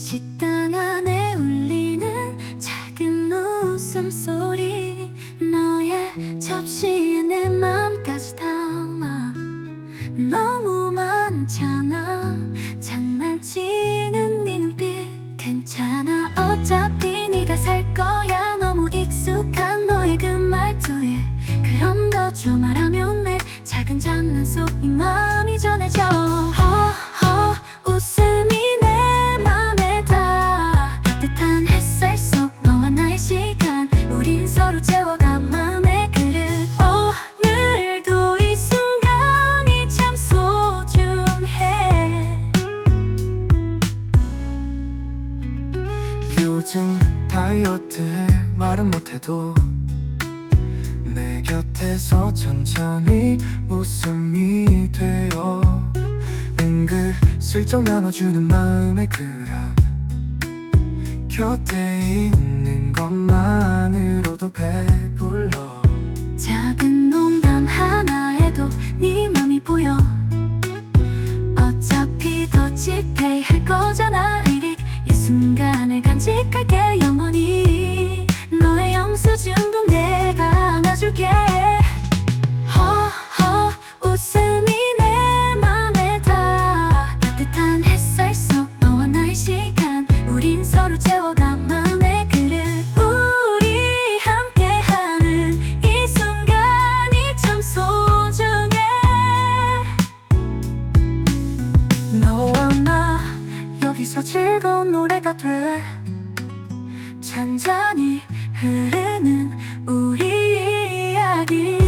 식당 안에 울리는 작은 웃음소리, 너의 접시에 내 맘까지 담아. 너무 많잖아 장난치는 네 눈빛. 괜찮아 어차피 네가 살 거야. 너무 익숙한 너의 그 말투에 그런 거 좀 말하면 내 작은 장난 속 네 마음이 전해져. 허허 웃음이 내 맘에 닿아. 따뜻한 햇살 속 너와 나의 시간, 우린 서로 채워가 맘의 그릇. 오늘도 이 순간이 참 소중해. 요즘 다이어트해 말은 못해도 내 곁에서 천천히 웃음이 되어 은근슬쩍 나눠주는 마음의 그람. 곁에 있는 것만으로도 배불러. 작은 농담 하나에도 네 맘이 보여. 어차피 더 집회할 거잖아. 리릭 이 순간을 간직할게 영원히. 너의 영수증도 내가 안아줄게. 허허 웃음이 내 맘에 닿아. 따뜻한 햇살 속 너와 나의 시간, 우린 서로 채워가 맘의 그릇. 우리 함께하는 이 순간이 참 소중해. 너와 나 여기서 즐거운 노래가 돼. 잔잔히 흐르는 우리 이야기.